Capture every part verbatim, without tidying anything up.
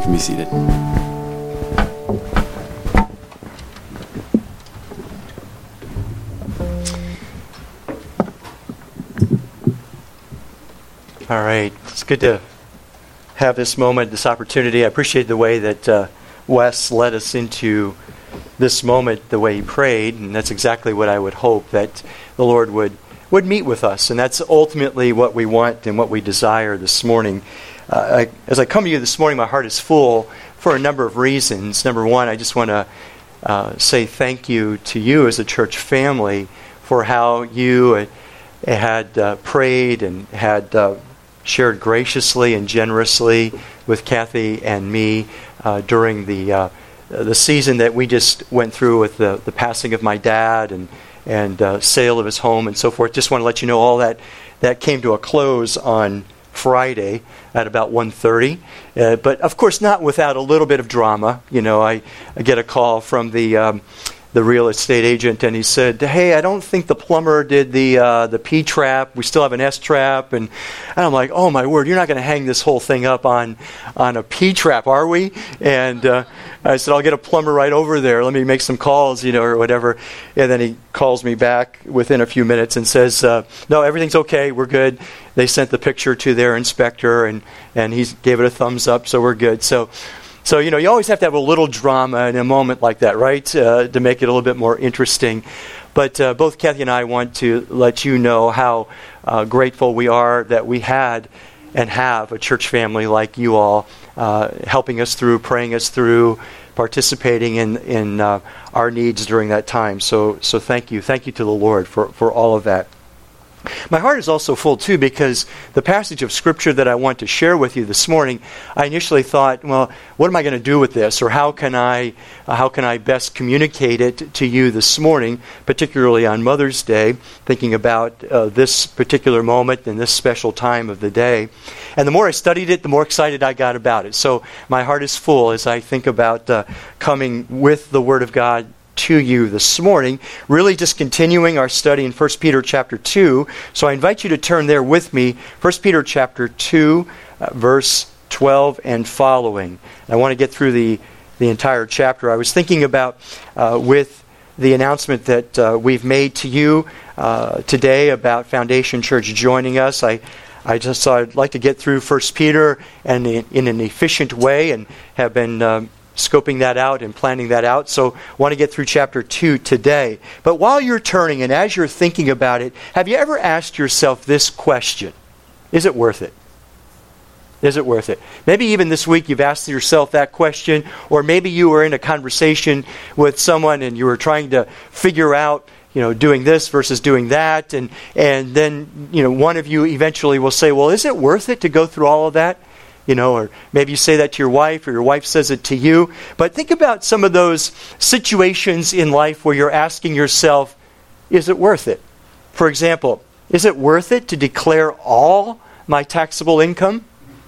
can be seated. All right. It's good to have this moment, this opportunity. I appreciate the way that uh, Wes led us into this moment, the way he prayed, and that's exactly what I would hope, that the Lord would, would meet with us. And that's ultimately what we want and what we desire this morning. Uh, I, as I come to you this morning, my heart is full for a number of reasons. Number one, I just want to uh, say thank you to you as a church family for how you uh, had uh, prayed and had uh, shared graciously and generously with Kathy and me uh, during the uh, the season that we just went through with the, the passing of my dad and and uh, sale of his home and so forth. Just want to let you know all that that came to a close on Friday at about one thirty. Uh, but of course not without a little bit of drama. You know, I, I get a call from the um, the real estate agent, and he said, "Hey, I don't think the plumber did the uh, the P trap. We still have an S trap." And, and I'm like, "Oh my word! You're not going to hang this whole thing up on on a P trap, are we?" And uh, I said, "I'll get a plumber right over there. Let me make some calls, you know, or whatever." And then he calls me back within a few minutes and says, uh, "No, everything's okay. We're good. They sent the picture to their inspector, and and he gave it a thumbs up, so we're good." So. So, you know, you always have to have a little drama in a moment like that, right, uh, to make it a little bit more interesting. But uh, both Kathy and I want to let you know how uh, grateful we are that we had and have a church family like you all uh, helping us through, praying us through, participating in, in uh, our needs during that time. So so thank you. Thank you to the Lord for, for all of that. My heart is also full, too, because the passage of Scripture that I want to share with you this morning, I initially thought, well, what am I going to do with this? Or how can I uh, how can I best communicate it to you this morning, particularly on Mother's Day, thinking about uh, this particular moment and this special time of the day. And the more I studied it, the more excited I got about it. So my heart is full as I think about uh, coming with the Word of God to you this morning, really just continuing our study in First Peter chapter two. So I invite you to turn there with me, First Peter chapter two, uh, verse twelve and following. I want to get through the, the entire chapter. I was thinking about, uh, with the announcement that uh, we've made to you uh, today about Foundation Church joining us, I I just thought I'd like to get through First Peter and in, in an efficient way, and have been um, scoping that out and planning that out. So I want to get through chapter two today. But while you're turning and as you're thinking about it, have you ever asked yourself this question? Is it worth it? Is it worth it? Maybe even this week you've asked yourself that question, or maybe you were in a conversation with someone and you were trying to figure out, you know, doing this versus doing that, and and then, you know, one of you eventually will say, well, is it worth it to go through all of that? You know, or maybe you say that to your wife, or your wife says it to you. But think about some of those situations in life where you're asking yourself, is it worth it? For example, is it worth it to declare all my taxable income?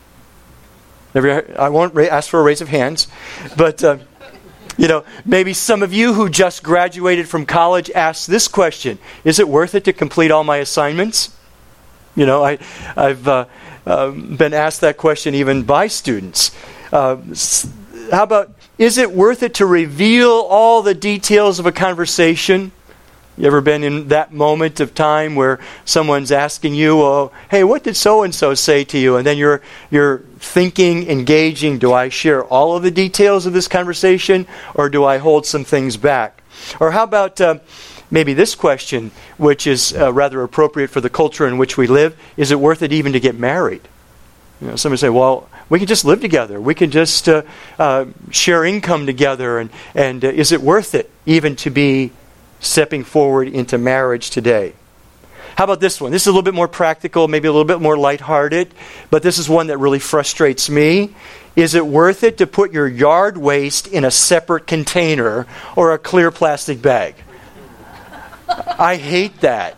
Never, I won't ra- ask for a raise of hands, but uh, you know, maybe some of you who just graduated from college ask this question: is it worth it to complete all my assignments? You know, I, I've uh, uh, been asked that question even by students. Uh, how about, is it worth it to reveal all the details of a conversation? You ever been in that moment of time where someone's asking you, oh, hey, what did so-and-so say to you? And then you're you're thinking, engaging, do I share all of the details of this conversation, or do I hold some things back? Or how about uh, maybe this question, which is uh, rather appropriate for the culture in which we live: is it worth it even to get married? You know, somebody say, well, we can just live together. We can just uh, uh, share income together. And, and uh, is it worth it even to be stepping forward into marriage today? How about this one? This is a little bit more practical, maybe a little bit more lighthearted, but this is one that really frustrates me. Is it worth it to put your yard waste in a separate container or a clear plastic bag? I hate that.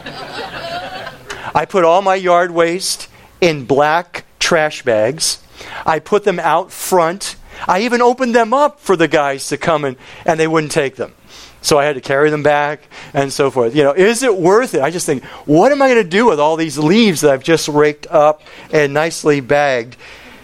I put all my yard waste in black trash bags. I put them out front. I even opened them up for the guys to come in, and they wouldn't take them. So I had to carry them back and so forth. You know, is it worth it? I just think, what am I going to do with all these leaves that I've just raked up and nicely bagged?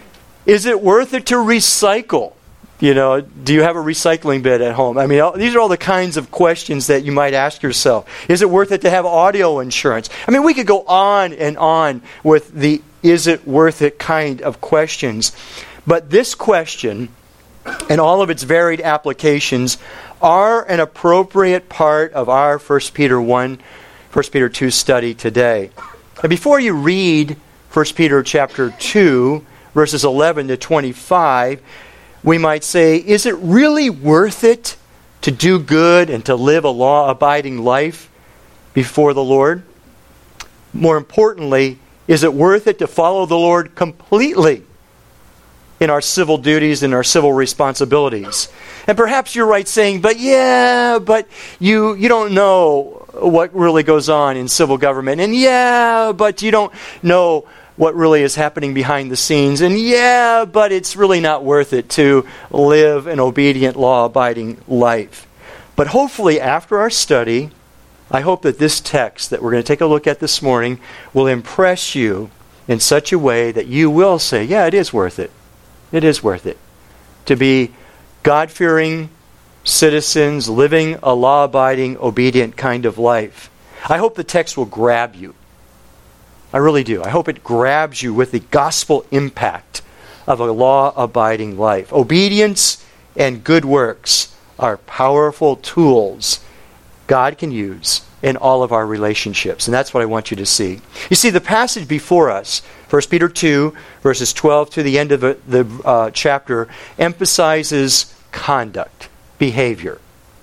Is it worth it to recycle? You know, do you have a recycling bin at home? I mean, all, these are all the kinds of questions that you might ask yourself. Is it worth it to have audio insurance? I mean, we could go on and on with the is it worth it kind of questions. But this question and all of its varied applications are an appropriate part of our First Peter one, First Peter two study today. And before you read First Peter chapter two, verses eleven to twenty-five, we might say, is it really worth it to do good and to live a law-abiding life before the Lord? More importantly, is it worth it to follow the Lord completely in our civil duties and our civil responsibilities? And perhaps you're right saying, but yeah, but you you don't know what really goes on in civil government. And yeah, but you don't know what really is happening behind the scenes. And yeah, but it's really not worth it to live an obedient, law-abiding life. But hopefully after our study, I hope that this text that we're going to take a look at this morning will impress you in such a way that you will say, yeah, it is worth it. It is worth it to be God-fearing citizens living a law-abiding, obedient kind of life. I hope the text will grab you. I really do. I hope it grabs you with the gospel impact of a law-abiding life. Obedience and good works are powerful tools God can use in all of our relationships. And that's what I want you to see. You see, the passage before us, First Peter two, verses twelve to the end of the, the uh, chapter, emphasizes conduct, behavior.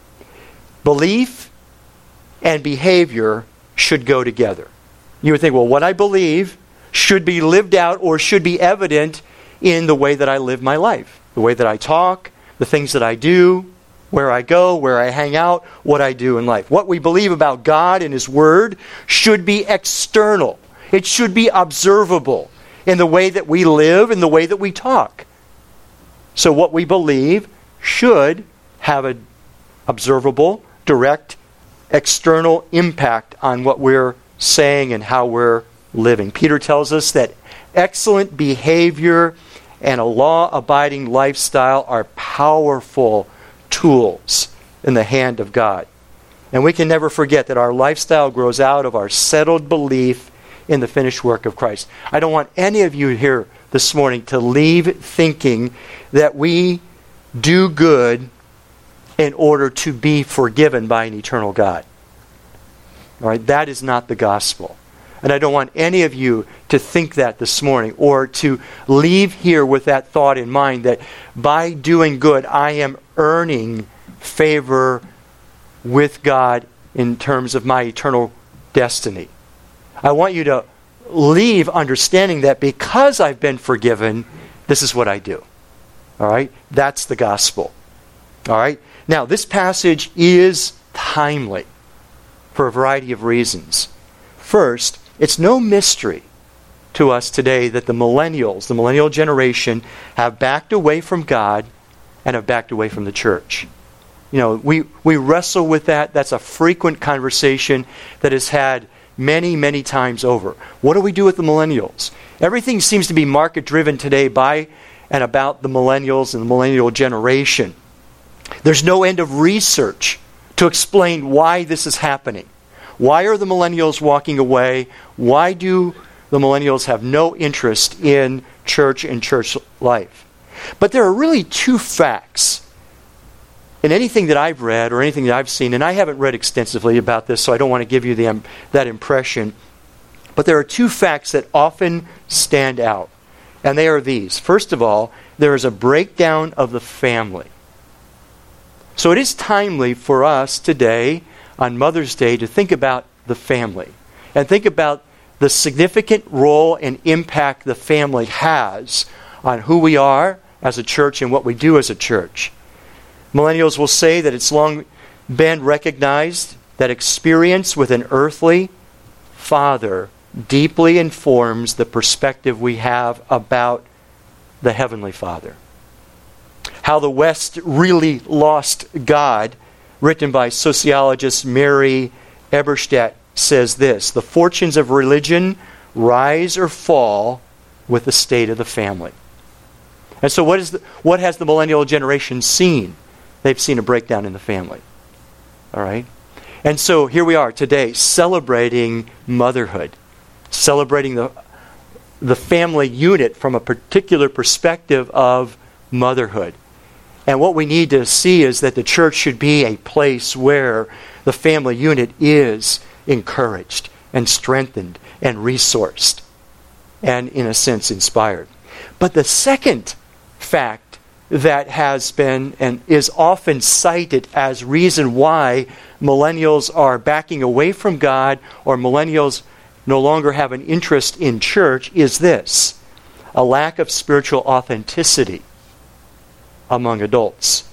Belief and behavior should go together. You would think, well, what I believe should be lived out or should be evident in the way that I live my life. The way that I talk, the things that I do, where I go, where I hang out, what I do in life. What we believe about God and His Word should be external. It should be observable in the way that we live, in the way that we talk. So what we believe should have an observable, direct, external impact on what we're saying and how we're living. Peter tells us that excellent behavior and a law-abiding lifestyle are powerful tools in the hand of God. And we can never forget that our lifestyle grows out of our settled belief in the finished work of Christ. I don't want any of you here this morning to leave thinking that we do good in order to be forgiven by an eternal God. All right, that is not the gospel. And I don't want any of you to think that this morning or to leave here with that thought in mind that by doing good, I am earning favor with God in terms of my eternal destiny. I want you to leave understanding that because I've been forgiven, this is what I do. All right? That's the gospel. All right? Now, this passage is timely for a variety of reasons. First, it's no mystery to us today that the millennials, the millennial generation, have backed away from God and have backed away from the church. You know, we, we wrestle with that. That's a frequent conversation that is had many, many times over. What do we do with the millennials? Everything seems to be market-driven today by and about the millennials and the millennial generation. There's no end of research to explain why this is happening. Why are the millennials walking away? Why do the millennials have no interest in church and church life? But there are really two facts in anything that I've read or anything that I've seen, and I haven't read extensively about this, so I don't want to give you the, um, that impression. But there are two facts that often stand out, and they are these. First of all, there is a breakdown of the family. So it is timely for us today on Mother's Day to think about the family and think about the significant role and impact the family has on who we are as a church and what we do as a church. Millennials will say that it's long been recognized that experience with an earthly father deeply informs the perspective we have about the Heavenly Father. How the West really lost God, written by sociologist Mary Eberstadt, says this: the fortunes of religion rise or fall with the state of the family. And so what is the, what has the millennial generation seen? They've seen a breakdown in the family. All right? And so here we are today celebrating motherhood, celebrating the, the family unit from a particular perspective of motherhood. And what we need to see is that the church should be a place where the family unit is encouraged and strengthened and resourced and, in a sense, inspired. But the second fact that has been and is often cited as reason why millennials are backing away from God or millennials no longer have an interest in church is this: a lack of spiritual authenticity among adults.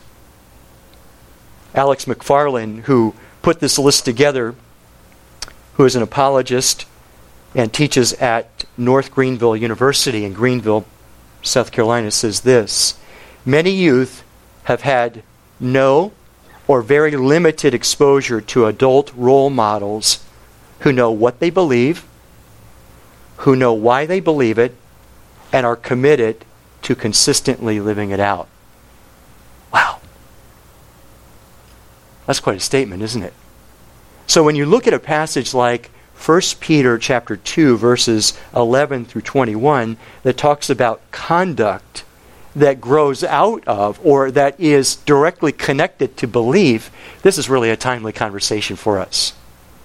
Alex McFarland, who put this list together, who is an apologist and teaches at North Greenville University in Greenville, South Carolina, says this: many youth have had no or very limited exposure to adult role models who know what they believe, who know why they believe it, and are committed to consistently living it out. Wow. That's quite a statement, isn't it? So when you look at a passage like First Peter chapter two, verses eleven through twenty-one, that talks about conduct that grows out of or that is directly connected to belief, this is really a timely conversation for us.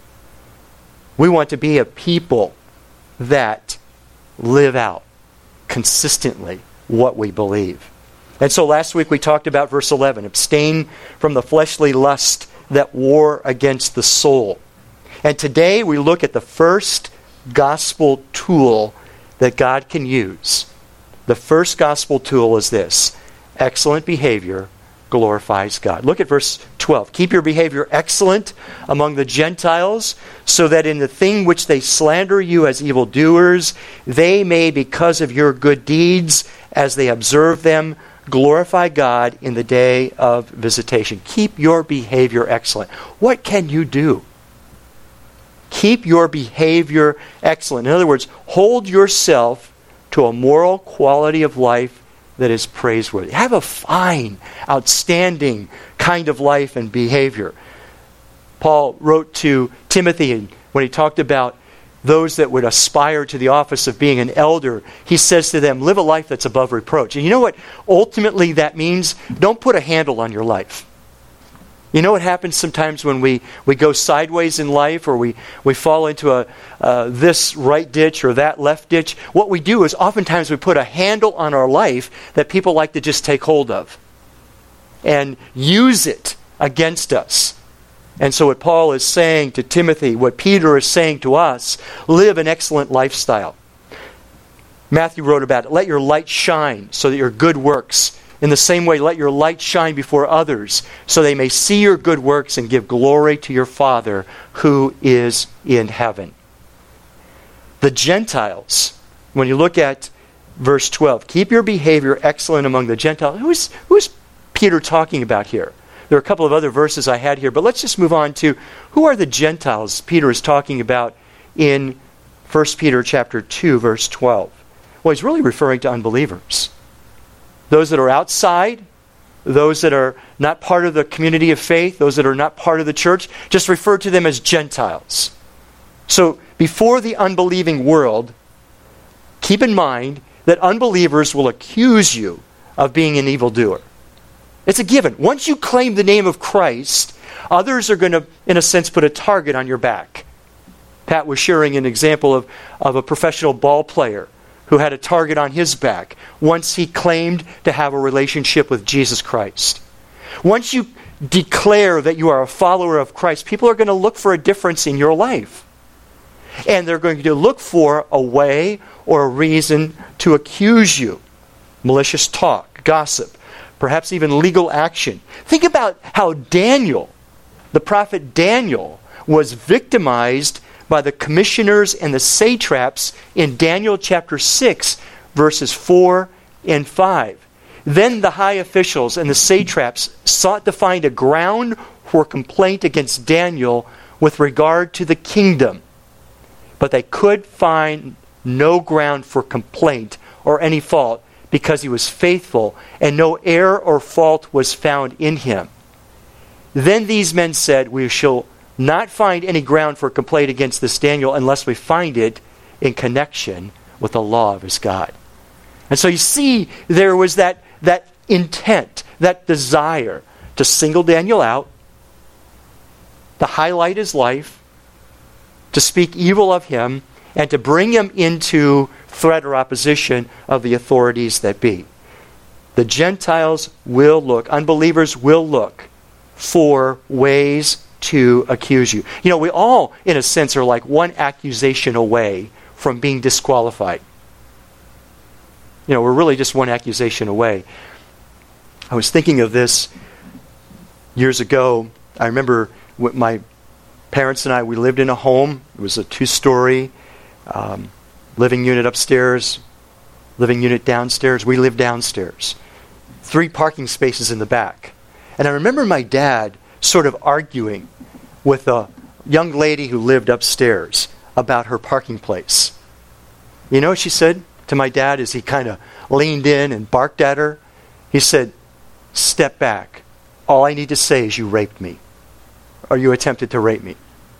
We want to be a people that live out consistently what we believe. And so last week we talked about verse eleven, abstain from the fleshly lust that war against the soul. And today we look at the first gospel tool that God can use. The first gospel tool is this: excellent behavior glorifies God. Look at verse twelve. Keep your behavior excellent among the Gentiles, so that in the thing which they slander you as evildoers, they may, because of your good deeds, as they observe them, glorify God in the day of visitation. Keep your behavior excellent. What can you do? Keep your behavior excellent. In other words, hold yourself to a moral quality of life that is praiseworthy. Have a fine, outstanding kind of life and behavior. Paul wrote to Timothy when he talked about those that would aspire to the office of being an elder. He says to them, live a life that's above reproach. And you know what ultimately that means? Don't put a handle on your life. You know what happens sometimes when we, we go sideways in life, or we, we fall into a uh, this right ditch or that left ditch? What we do is oftentimes we put a handle on our life that people like to just take hold of and use it against us. And so what Paul is saying to Timothy, what Peter is saying to us, live an excellent lifestyle. Matthew wrote about it. Let your light shine so that your good works, in the same way, let your light shine before others, so they may see your good works and give glory to your Father who is in heaven. The Gentiles, when you look at verse twelve, keep your behavior excellent among the Gentiles. Who is, who is Peter talking about here? There are a couple of other verses I had here, but let's just move on to who are the Gentiles Peter is talking about in First Peter chapter two, verse twelve. Well, he's really referring to unbelievers. Those that are outside, those that are not part of the community of faith, those that are not part of the church, just refer to them as Gentiles. So before the unbelieving world, keep in mind that unbelievers will accuse you of being an evildoer. It's a given. Once you claim the name of Christ, others are going to, in a sense, put a target on your back. Pat was sharing an example of, of a professional ball player who had a target on his back once he claimed to have a relationship with Jesus Christ. Once you declare that you are a follower of Christ, people are going to look for a difference in your life. And they're going to look for a way or a reason to accuse you. Malicious talk, gossip, perhaps even legal action. Think about how Daniel, the prophet Daniel, was victimized by the commissioners and the satraps in Daniel chapter six, verses four and five. Then the high officials and the satraps sought to find a ground for complaint against Daniel with regard to the kingdom. But they could find no ground for complaint or any fault because he was faithful, and no error or fault was found in him. Then these men said, we shall not find any ground for complaint against this Daniel unless we find it in connection with the law of his God. And so you see, there was that, that intent, that desire to single Daniel out, to highlight his life, to speak evil of him, and to bring him into threat or opposition of the authorities that be. The Gentiles will look, unbelievers will look for ways to accuse you. You know, we all, in a sense, are like one accusation away from being disqualified. You know, we're really just one accusation away. I was thinking of this years ago. I remember with my parents and I, we lived in a home. It was a two-story um, living unit upstairs, living unit downstairs. We lived downstairs. Three parking spaces in the back. And I remember my dad sort of arguing with a young lady who lived upstairs about her parking place. You know what she said to my dad as he kind of leaned in and barked at her? He said, "Step back. All I need to say is you raped me. Or you attempted to rape me."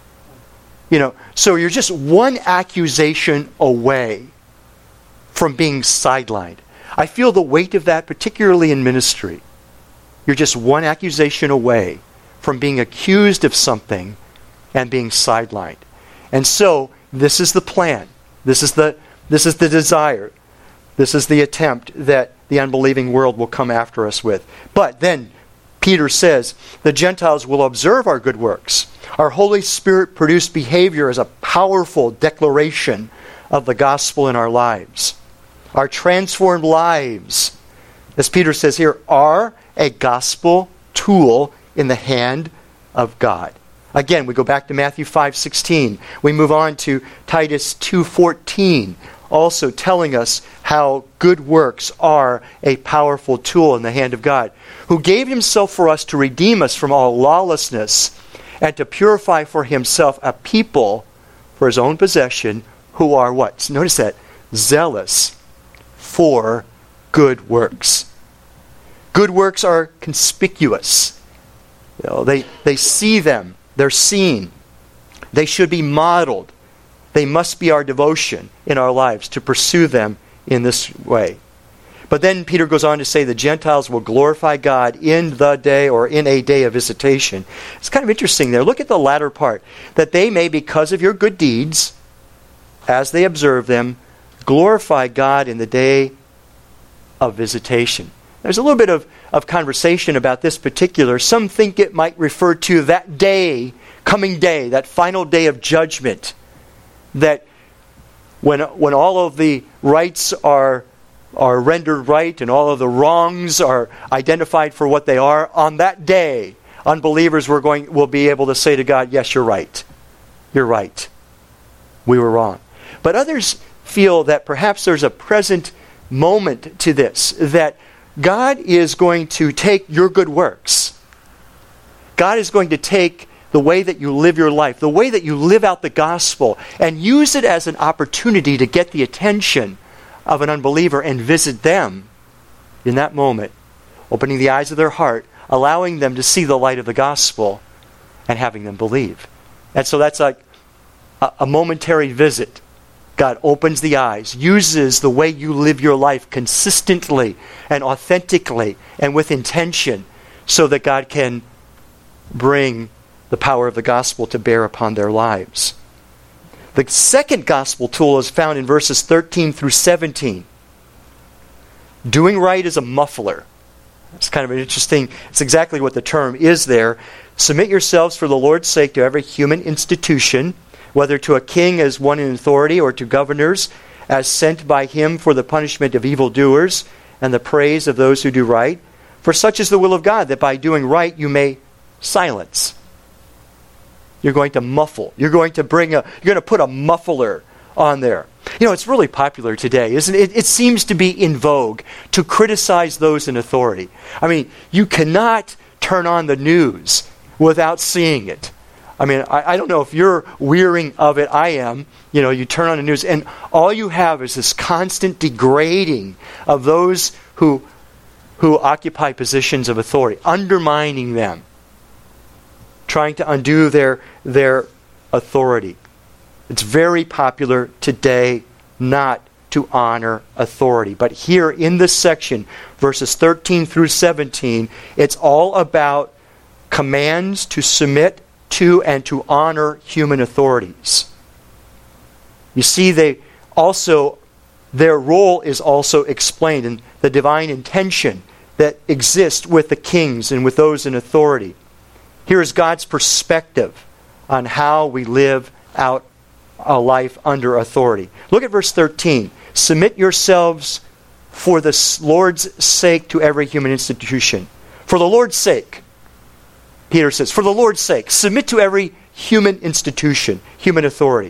You know, so you're just one accusation away from being sidelined. I feel the weight of that, particularly in ministry. You're just one accusation away from being accused of something and being sidelined. And so, this is the plan. This is the this is the desire. This is the attempt that the unbelieving world will come after us with. But then Peter says, the Gentiles will observe our good works. Our Holy Spirit produced behavior as a powerful declaration of the gospel in our lives. Our transformed lives, as Peter says here, are a gospel tool in the hand of God. Again, we go back to Matthew five sixteen. We move on to Titus two fourteen, also telling us how good works are a powerful tool in the hand of God, who gave himself for us to redeem us from all lawlessness and to purify for himself a people for his own possession who are what? Notice that. Zealous for good works. Good works are conspicuous. You know, they, they see them. They're seen. They should be modeled. They must be our devotion in our lives to pursue them in this way. But then Peter goes on to say the Gentiles will glorify God in the day or in a day of visitation. It's kind of interesting there. Look at the latter part. That they may, because of your good deeds, as they observe them, glorify God in the day of visitation. There's a little bit of, of conversation about this particular. Some think it might refer to that day, coming day, that final day of judgment. That when when all of the rights are are rendered right and all of the wrongs are identified for what they are, on that day, unbelievers were going will be able to say to God, "Yes, you're right. You're right. We were wrong." But others feel that perhaps there's a present moment to this, that God is going to take your good works. God is going to take the way that you live your life, the way that you live out the gospel, and use it as an opportunity to get the attention of an unbeliever and visit them in that moment, opening the eyes of their heart, allowing them to see the light of the gospel, and having them believe. And so that's like a, a momentary visit. God opens the eyes, uses the way you live your life consistently and authentically and with intention so that God can bring the power of the gospel to bear upon their lives. The second gospel tool is found in verses thirteen through seventeen. Doing right is a muffler. It's kind of an interesting, it's exactly what the term is there. Submit yourselves for the Lord's sake to every human institution, whether to a king as one in authority or to governors as sent by him for the punishment of evildoers and the praise of those who do right. For such is the will of God, that by doing right you may silence. You're going to muffle. You're going to bring a, you're going to put a muffler on there. You know, it's really popular today, isn't it? It seems to be in vogue to criticize those in authority. I mean, you cannot turn on the news without seeing it. I mean, I, I don't know if you're wearying of it. I am. You know, you turn on the news and all you have is this constant degrading of those who who occupy positions of authority, undermining them, trying to undo their their authority. It's very popular today not to honor authority. But here in this section, verses thirteen through seventeen, it's all about commands to submit to and to honor human authorities. You see, they also, their role is also explained in the divine intention that exists with the kings and with those in authority. Here is God's perspective on how we live out a life under authority. Look at verse thirteen. Submit yourselves for the Lord's sake to every human institution. For the Lord's sake, Peter says, for the Lord's sake, submit to every human institution, human authority.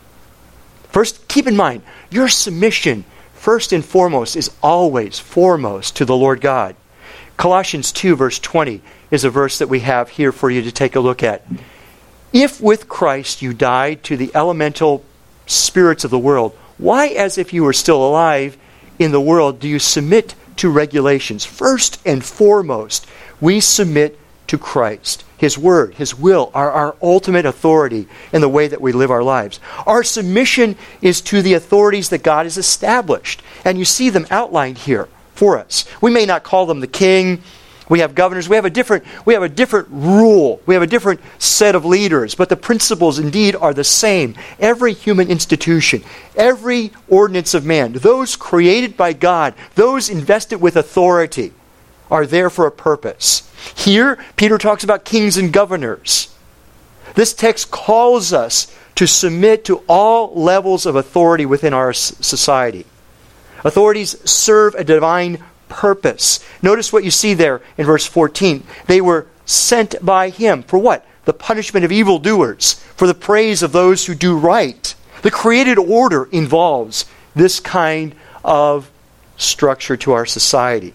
First, keep in mind, your submission, first and foremost, is always foremost to the Lord God. Colossians two, verse twenty, is a verse that we have here for you to take a look at. If with Christ you died to the elemental spirits of the world, why, as if you were still alive in the world, do you submit to regulations? First and foremost, we submit to Christ. His word, His will are our ultimate authority in the way that we live our lives. Our submission is to the authorities that God has established. And you see them outlined here for us. We may not call them the king. We have governors. We have a different, we have a different rule. We have a different set of leaders. But the principles indeed are the same. Every human institution, every ordinance of man, those created by God, those invested with authority, are there for a purpose. Here, Peter talks about kings and governors. This text calls us to submit to all levels of authority within our society. Authorities serve a divine purpose. Notice what you see there in verse fourteen. They were sent by Him. For what? The punishment of evildoers, for the praise of those who do right. The created order involves this kind of structure to our society.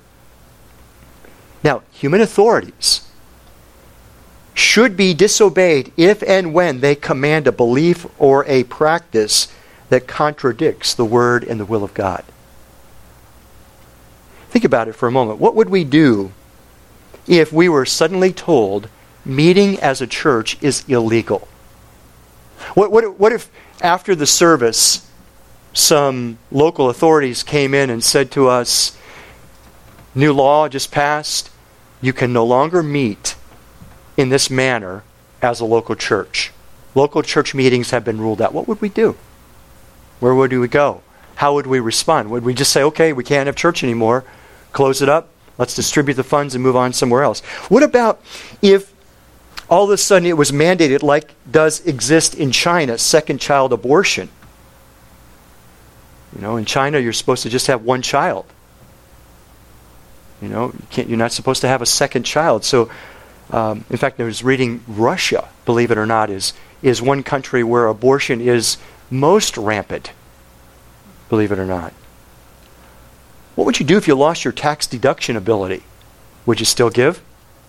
Now, human authorities should be disobeyed if and when they command a belief or a practice that contradicts the Word and the will of God. Think about it for a moment. What would we do if we were suddenly told meeting as a church is illegal? What, what, what if after the service some local authorities came in and said to us, new law just passed, you can no longer meet in this manner as a local church. Local church meetings have been ruled out. What would we do? Where would we go? How would we respond? Would we just say, okay, we can't have church anymore, close it up, let's distribute the funds and move on somewhere else? What about if all of a sudden it was mandated, like does exist in China, second child abortion? You know, in China you're supposed to just have one child. You know, you can't, you're not supposed to have a second child. So, um, in fact, I was reading Russia, believe it or not, is is one country where abortion is most rampant, believe it or not. What would you do if you lost your tax deduction ability? Would you still give?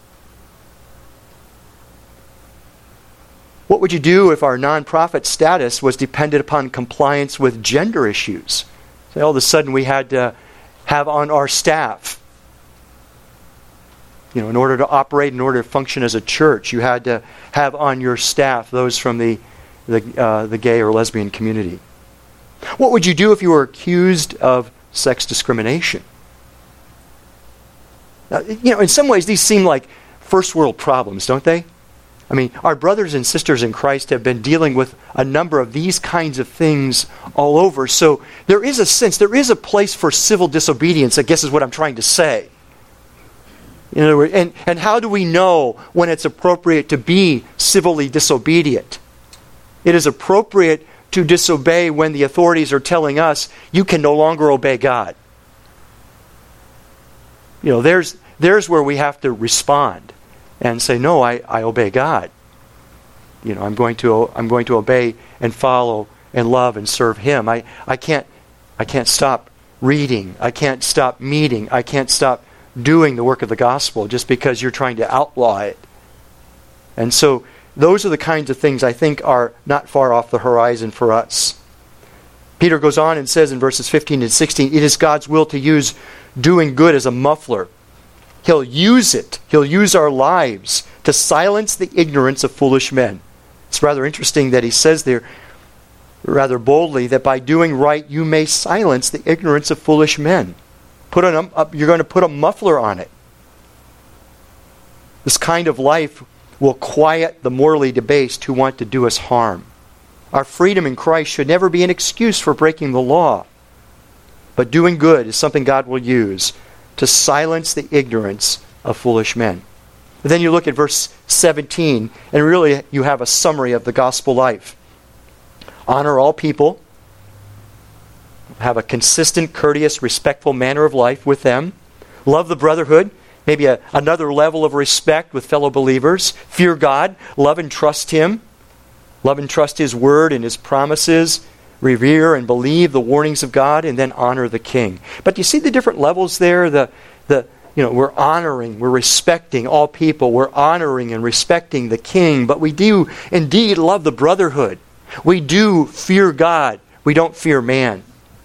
What would you do if our nonprofit status was dependent upon compliance with gender issues? So all of a sudden we had to have on our staff, you know, in order to operate, in order to function as a church, you had to have on your staff those from the the, uh, the gay or lesbian community. What would you do if you were accused of sex discrimination? Now, you know, in some ways these seem like first world problems, don't they? I mean, our brothers and sisters in Christ have been dealing with a number of these kinds of things all over. So there is a sense, there is a place for civil disobedience, I guess is what I'm trying to say. In other words, and, and how do we know when it's appropriate to be civilly disobedient? It is appropriate to disobey when the authorities are telling us you can no longer obey God. You know, there's there's where we have to respond and say, no, I, I obey God. You know, I'm going to I'm going to obey and follow and love and serve Him. I, I can't I can't stop reading. I can't stop meeting. I can't stop doing the work of the gospel just because you're trying to outlaw it. And so those are the kinds of things I think are not far off the horizon for us. Peter goes on and says in verses fifteen and sixteen, it is God's will to use doing good as a muffler. He'll use it. He'll use our lives to silence the ignorance of foolish men. It's rather interesting that he says there, rather boldly, that by doing right you may silence the ignorance of foolish men. Put on a, you're going to put a muffler on it. This kind of life will quiet the morally debased who want to do us harm. Our freedom in Christ should never be an excuse for breaking the law. But doing good is something God will use to silence the ignorance of foolish men. And then you look at verse seventeen, and really you have a summary of the gospel life. Honor all people. Have a consistent, courteous, respectful manner of life with them. Love the brotherhood. Maybe a, another level of respect with fellow believers. Fear God. Love and trust Him. Love and trust His word and His promises. Revere and believe the warnings of God, and then honor the king. But do you see the different levels there? The, the, you know, we're honoring, we're respecting all people. We're honoring and respecting the king. But we do indeed love the brotherhood. We do fear God. We don't fear man.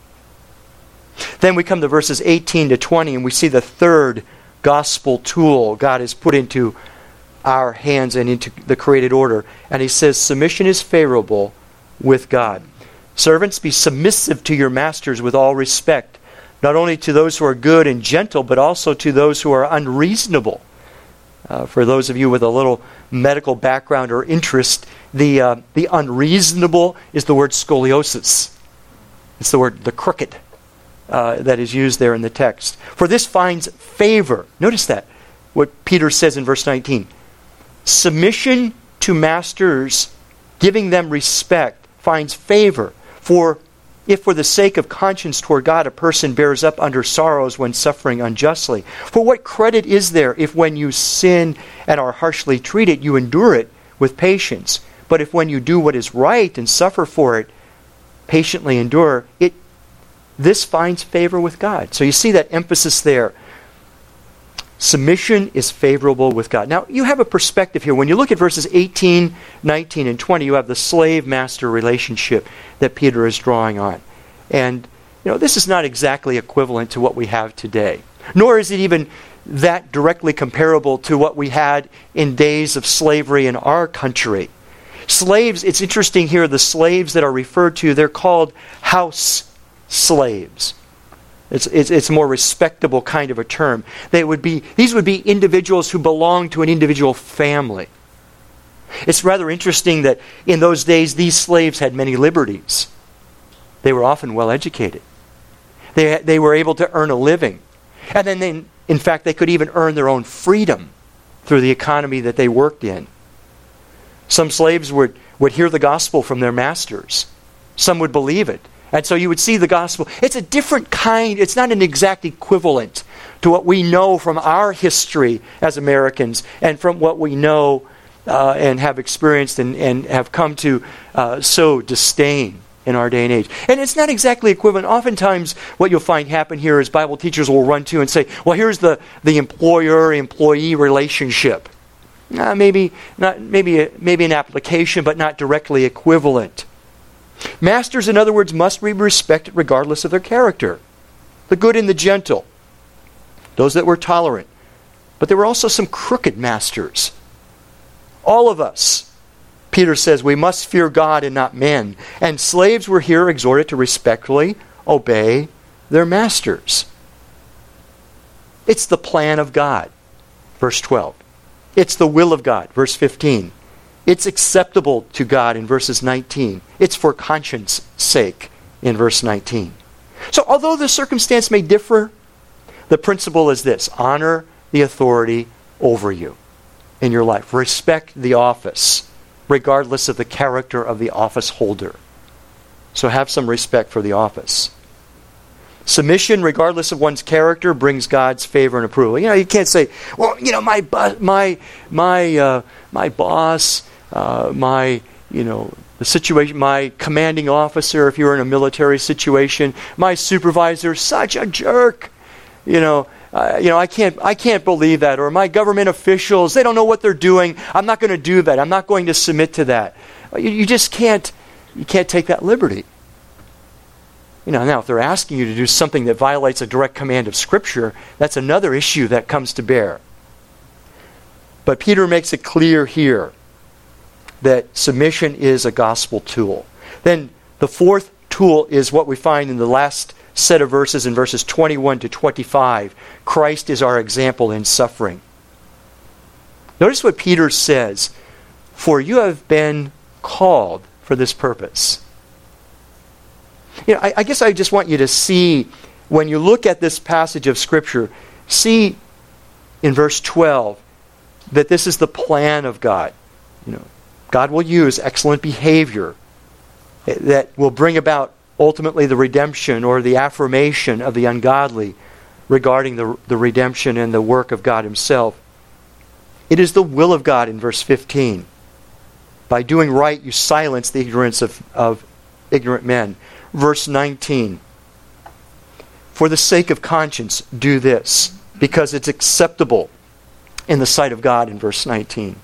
Then we come to verses eighteen to twenty, and we see the third gospel tool God has put into our hands and into the created order. And he says, submission is favorable with God. Servants, be submissive to your masters with all respect, not only to those who are good and gentle, but also to those who are unreasonable. Uh, for those of you with a little medical background or interest, the uh, the unreasonable is the word scoliosis. It's the word, the crooked, uh, that is used there in the text. For this finds favor. Notice that, what Peter says in verse nineteen. Submission to masters, giving them respect, finds favor. For if for the sake of conscience toward God a person bears up under sorrows when suffering unjustly. For what credit is there if when you sin and are harshly treated, you endure it with patience? But if when you do what is right and suffer for it, patiently endure it, this finds favor with God. So you see that emphasis there. Submission is favorable with God. Now, you have a perspective here. When you look at verses eighteen, nineteen, and twenty, you have the slave-master relationship that Peter is drawing on. And, you know, this is not exactly equivalent to what we have today. Nor is it even that directly comparable to what we had in days of slavery in our country. Slaves, it's interesting here, the slaves that are referred to, they're called house slaves. It's, it's, it's a more respectable kind of a term. They would be, these would be individuals who belong to an individual family. It's rather interesting that in those days these slaves had many liberties. They were often well educated. They, they were able to earn a living. And then, they, in fact, they could even earn their own freedom through the economy that they worked in. Some slaves would, would hear the gospel from their masters. Some would believe it. And so you would see the gospel. It's a different kind. It's not an exact equivalent to what we know from our history as Americans and from what we know uh, and have experienced and, and have come to uh, so disdain in our day and age. And it's not exactly equivalent. Oftentimes what you'll find happen here is Bible teachers will run to and say, well, here's the, the employer-employee relationship. Uh, maybe not, maybe, a, maybe an application, but not directly equivalent. Masters, in other words, must be respected regardless of their character. The good and the gentle. Those that were tolerant. But there were also some crooked masters. All of us, Peter says, we must fear God and not men. And slaves were here exhorted to respectfully obey their masters. It's the plan of God. Verse twelve. It's the will of God. Verse fifteen. It's acceptable to God in verses nineteen. It's for conscience sake in verse nineteen. So although the circumstance may differ, the principle is this. Honor the authority over you in your life. Respect the office, regardless of the character of the office holder. So have some respect for the office. Submission, regardless of one's character, brings God's favor and approval. You know, you can't say, well, you know, my bu- my my uh, my boss, Uh, my, you know, the situation, my commanding officer, if you're in a military situation, my supervisor, such a jerk. You know, Uh, you know, I can't, I can't believe that. Or my government officials, they don't know what they're doing. I'm not going to do that. I'm not going to submit to that. You, you just can't, you can't take that liberty. You know, now if they're asking you to do something that violates a direct command of Scripture, that's another issue that comes to bear. But Peter makes it clear here that submission is a gospel tool. Then the fourth tool is what we find in the last set of verses in verses twenty-one to twenty-five. Christ is our example in suffering. Notice what Peter says, "For you have been called for this purpose." You know, I, I guess I just want you to see, when you look at this passage of Scripture, see in verse twelve that this is the plan of God. You know, God will use excellent behavior that will bring about ultimately the redemption or the affirmation of the ungodly regarding the, the redemption and the work of God Himself. It is the will of God in verse fifteen. By doing right, you silence the ignorance of, of ignorant men. Verse nineteen. For the sake of conscience, do this, because it's acceptable in the sight of God in verse nineteen.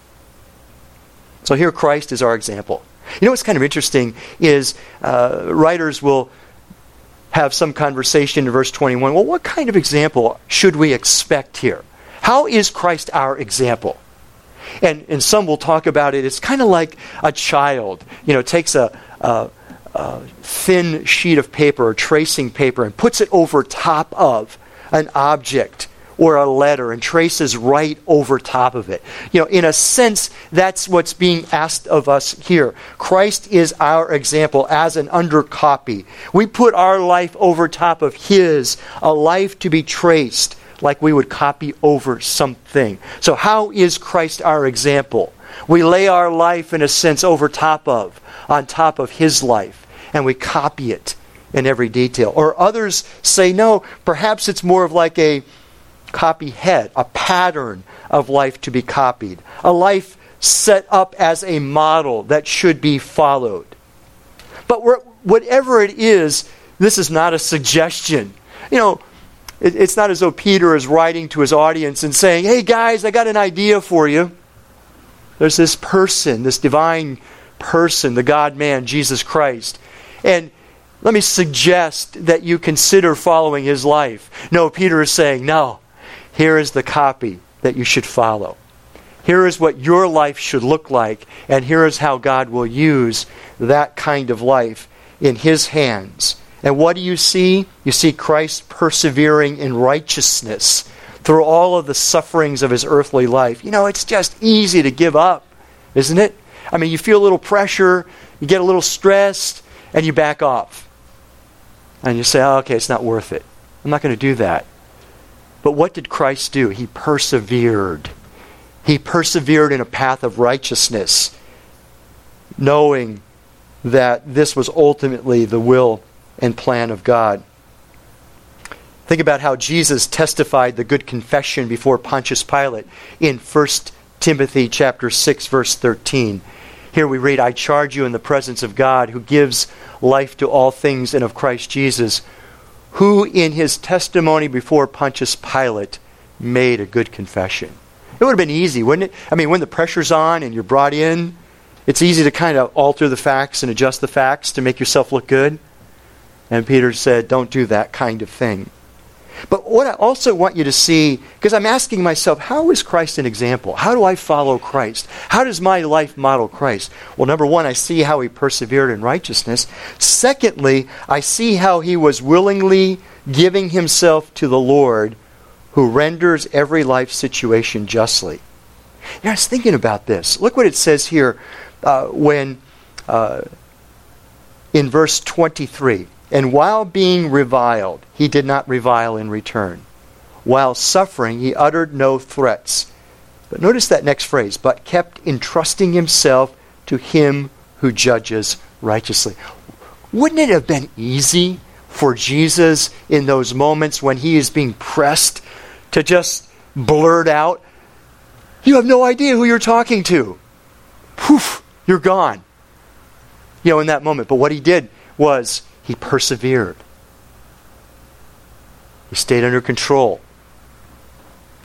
So here Christ is our example. You know what's kind of interesting is uh, writers will have some conversation in verse twenty-one. Well, what kind of example should we expect here? How is Christ our example? And, and some will talk about it. It's kind of like a child, you know, takes a, a, a thin sheet of paper or tracing paper and puts it over top of an object or a letter and traces right over top of it. You know, in a sense, that's what's being asked of us here. Christ is our example as an undercopy. We put our life over top of His, a life to be traced like we would copy over something. So how is Christ our example? We lay our life, in a sense, over top of, on top of His life, and we copy it in every detail. Or others say, no, perhaps it's more of like a copy head, a pattern of life to be copied, a life set up as a model that should be followed. But whatever it is, this is not a suggestion. You know, it, it's not as though Peter is writing to his audience and saying, hey guys, I got an idea for you. There's this person, this divine person, the God-man, Jesus Christ. And let me suggest that you consider following His life. No, Peter is saying, no. Here is the copy that you should follow. Here is what your life should look like, and here is how God will use that kind of life in His hands. And what do you see? You see Christ persevering in righteousness through all of the sufferings of His earthly life. You know, it's just easy to give up, isn't it? I mean, you feel a little pressure, you get a little stressed, and you back off. And you say, oh, okay, it's not worth it. I'm not going to do that. But what did Christ do? He persevered. He persevered in a path of righteousness, knowing that this was ultimately the will and plan of God. Think about how Jesus testified the good confession before Pontius Pilate in First Timothy chapter six, verse thirteen. Here we read, I charge you in the presence of God, who gives life to all things, and of Christ Jesus, who in His testimony before Pontius Pilate made a good confession. It would have been easy, wouldn't it? I mean, when the pressure's on and you're brought in, it's easy to kind of alter the facts and adjust the facts to make yourself look good. And Peter said, don't do that kind of thing. But what I also want you to see, because I'm asking myself, how is Christ an example? How do I follow Christ? How does my life model Christ? Well, number one, I see how He persevered in righteousness. Secondly, I see how He was willingly giving Himself to the Lord, who renders every life situation justly. You know, I was thinking about this. Look what it says here uh, when uh, in verse twenty-three. And while being reviled, He did not revile in return. While suffering, He uttered no threats. But notice that next phrase, but kept entrusting Himself to Him who judges righteously. Wouldn't it have been easy for Jesus in those moments when He is being pressed to just blurt out, you have no idea who you're talking to. Poof, you're gone. You know, in that moment. But what He did was He persevered. He stayed under control.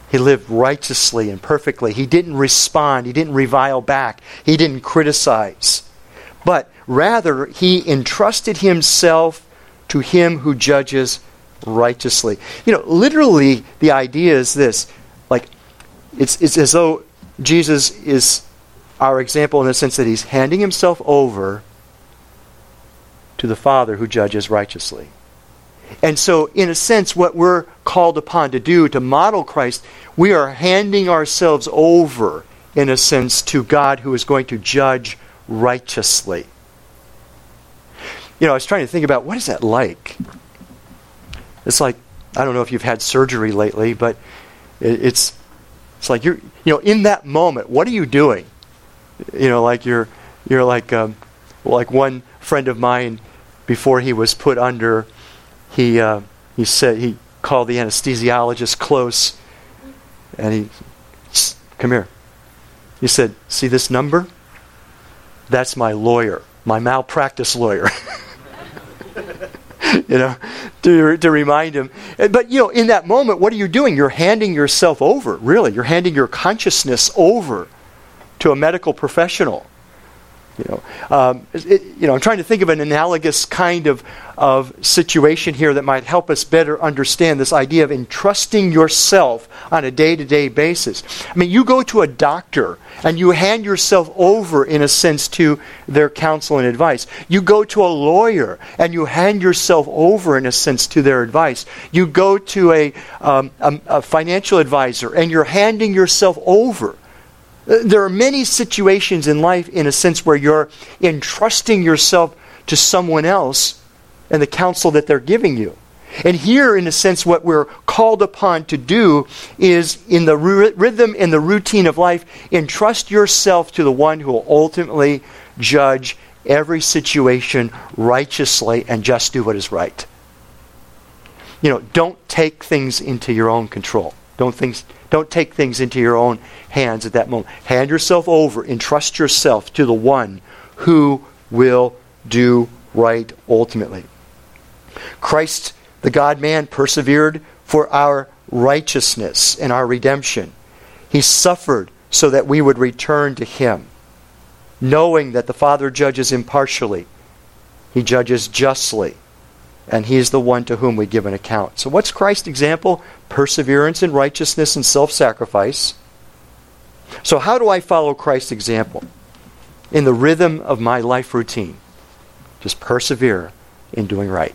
He lived righteously and perfectly. He didn't respond. He didn't revile back. He didn't criticize. But rather, he entrusted himself to him who judges righteously. You know, literally, the idea is this. Like, it's, it's as though Jesus is our example in the sense that he's handing himself over to the Father who judges righteously. And so, in a sense, what we're called upon to do, to model Christ, we are handing ourselves over, in a sense, to God who is going to judge righteously. You know, I was trying to think about, what is that like? It's like, I don't know if you've had surgery lately, but it's it's like you're, you know, in that moment, what are you doing? You know, like you're you're like um, like one friend of mine, before he was put under, he uh, he said he called the anesthesiologist close, and he, come here. He said, "See this number? That's my lawyer, my malpractice lawyer." You know, to to remind him. But you know, in that moment, what are you doing? You're handing yourself over. Really, you're handing your consciousness over to a medical professional. You know, um, it, you know, I'm trying to think of an analogous kind of, of situation here that might help us better understand this idea of entrusting yourself on a day-to-day basis. I mean, you go to a doctor and you hand yourself over, in a sense, to their counsel and advice. You go to a lawyer and you hand yourself over, in a sense, to their advice. You go to a, um, a, a financial advisor and you're handing yourself over. There are many situations in life, in a sense, where you're entrusting yourself to someone else and the counsel that they're giving you. And here, in a sense, what we're called upon to do is, in the rhythm and the routine of life, entrust yourself to the one who will ultimately judge every situation righteously and just do what is right. You know, don't take things into your own control. Don't things, don't take things into your own hands at that moment. Hand yourself over. Entrust yourself to the one who will do right ultimately. Christ, the God-man, persevered for our righteousness and our redemption. He suffered so that we would return to Him. Knowing that the Father judges impartially, He judges justly. And He is the one to whom we give an account. So what's Christ's example? Perseverance in righteousness and self-sacrifice. So how do I follow Christ's example? In the rhythm of my life routine. Just persevere in doing right.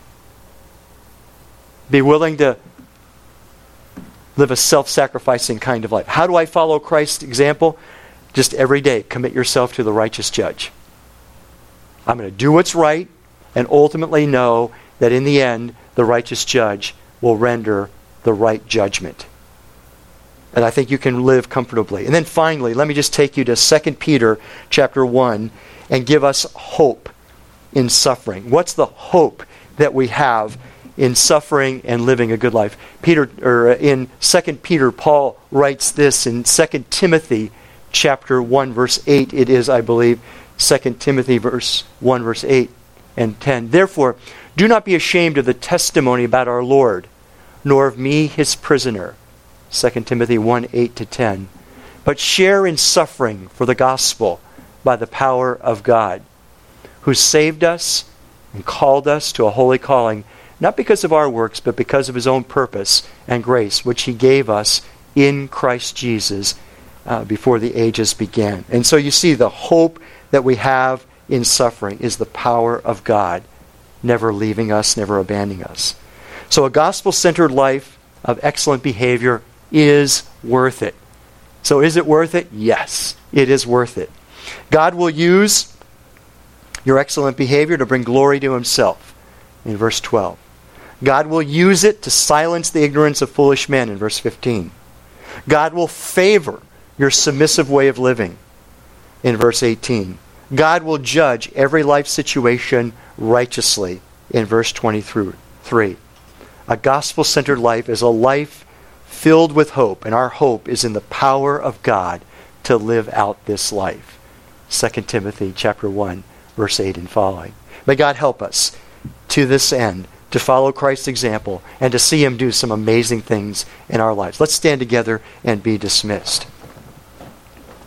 Be willing to live a self-sacrificing kind of life. How do I follow Christ's example? Just every day, commit yourself to the righteous judge. I'm going to do what's right and ultimately know that in the end, the righteous judge will render the right judgment. And I think you can live comfortably. And then finally, let me just take you to Second Peter chapter one and give us hope in suffering. What's the hope that we have in suffering and living a good life? Peter, or in Second Peter, Paul writes this in Second Timothy chapter one, verse eight. It is, I believe, Second Timothy verse one, verse eight and ten. Therefore, do not be ashamed of the testimony about our Lord, nor of me, His prisoner. Second Timothy one, eight to ten. But share in suffering for the gospel by the power of God, who saved us and called us to a holy calling, not because of our works, but because of His own purpose and grace, which He gave us in Christ Jesus uh, before the ages began. And so you see, the hope that we have in suffering is the power of God, never leaving us, never abandoning us. So a gospel-centered life of excellent behavior is worth it. So is it worth it? Yes, it is worth it. God will use your excellent behavior to bring glory to Himself, in verse twelve. God will use it to silence the ignorance of foolish men, in verse fifteen. God will favor your submissive way of living, in verse eighteen. God will judge every life situation righteously, in verse twenty-three. A gospel-centered life is a life filled with hope, and our hope is in the power of God to live out this life. Second Timothy chapter one, verse eight and following. May God help us to this end to follow Christ's example and to see him do some amazing things in our lives. Let's stand together and be dismissed.